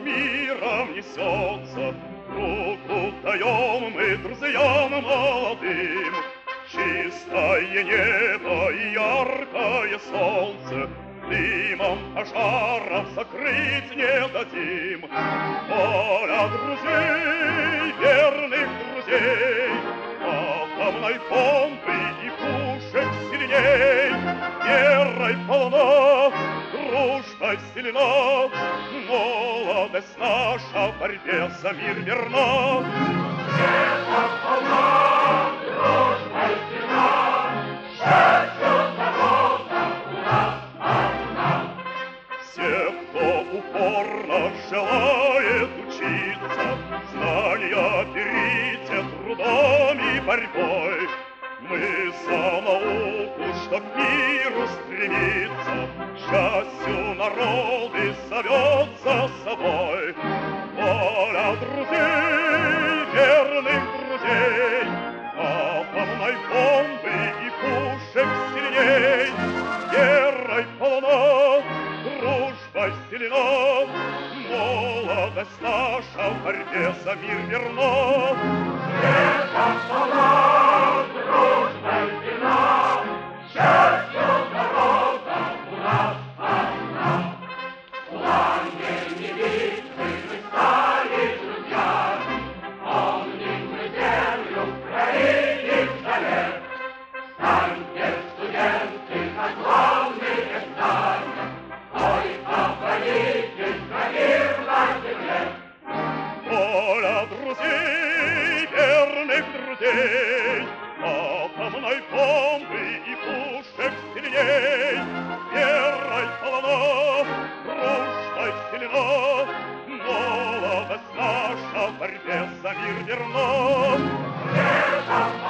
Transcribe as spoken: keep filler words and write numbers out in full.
миром несется. Руку даем мы друзьям молодым, чистое небо и яркое солнце, дымом пожаров закрыть не дадим. Воля друзей, верных друзей, атомной бомбы и пушек сильней, верой полна, дружбой сильна, молодость наша в борьбе за мир верна. Верой полна, дружбой сильна, счастье народа у нас одна. Все, кто упорно желает учиться, знания берите трудом и борьбой. Мы за науку, что к миру стремится, счастью народы зовет за собой. Воля друзей, верных друзей, атомной бомбы и пушек сильней, верой полна, дружбой сильна, молодость наша в борьбе за мир верна. Верой полна, дружбой сильна, счастью народа у нас одна. Пламенем битвы мы стали друзьями, помним мы землю в крови и в зале. Станьте, студенты, на главные знания, только боритесь за мир на земле. Воля друзей, верных друзей, атомной бомбы и пушек сильней, верой полна, дружбой сильна, молодость наша в борьбе за мир верна.